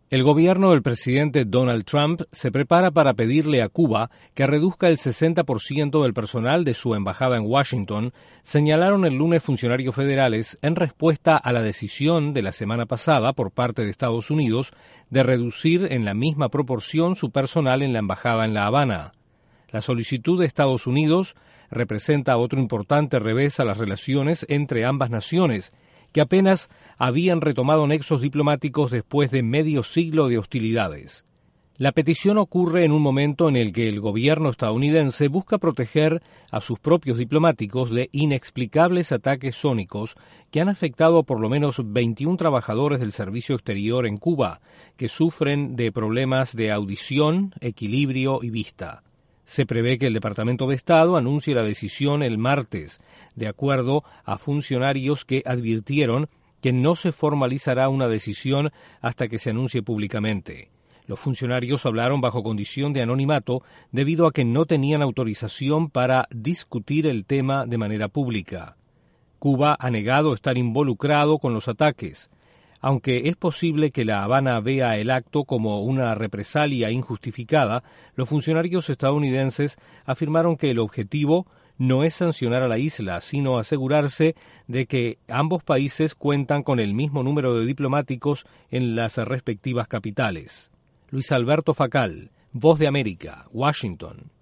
El gobierno del presidente Donald Trump se prepara para pedirle a Cuba que reduzca el 60% del personal de su embajada en Washington, señalaron el lunes funcionarios federales en respuesta a la decisión de la semana pasada por parte de Estados Unidos de reducir en la misma proporción su personal en la embajada en La Habana. La solicitud de Estados Unidos representa otro importante revés a las relaciones entre ambas naciones, que apenas habían retomado nexos diplomáticos después de medio siglo de hostilidades. La petición ocurre en un momento en el que el gobierno estadounidense busca proteger a sus propios diplomáticos de inexplicables ataques sónicos que han afectado a por lo menos 21 trabajadores del servicio exterior en Cuba, que sufren de problemas de audición, equilibrio y vista. Se prevé que el Departamento de Estado anuncie la decisión el martes, de acuerdo a funcionarios que advirtieron que no se formalizará una decisión hasta que se anuncie públicamente. Los funcionarios hablaron bajo condición de anonimato debido a que no tenían autorización para discutir el tema de manera pública. Cuba ha negado estar involucrado con los ataques. Aunque es posible que La Habana vea el acto como una represalia injustificada, los funcionarios estadounidenses afirmaron que el objetivo no es sancionar a la isla, sino asegurarse de que ambos países cuentan con el mismo número de diplomáticos en las respectivas capitales. Luis Alberto Facal, Voz de América, Washington.